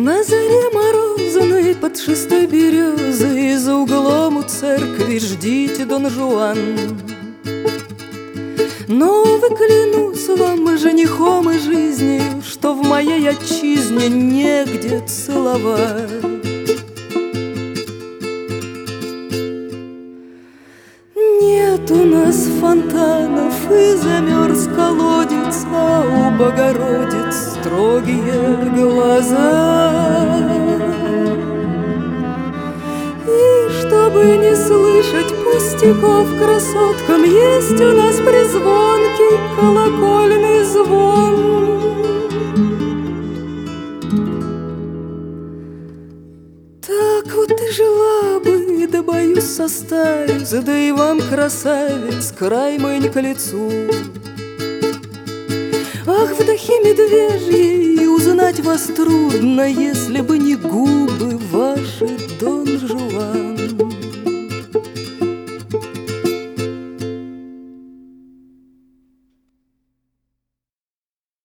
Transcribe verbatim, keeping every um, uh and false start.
На заре морозной под шестой березой за углом у церкви ждите Дон Жуан. Но вы, клянусь вам, женихом и жизнью, что в моей отчизне негде целовать. Нет у нас фонтанов и замерз колодец, а у Богородиц строгие глаза. И чтобы не слышать пустяков красоткам, есть у нас презвонкий колокольный звон. Так вот и жила бы, да боюсь состарюсь, да и вам, красавец, край мой не к лицу. Ах, вдохи медвежьи, узнать вас трудно, если бы не губы ваши, дочь.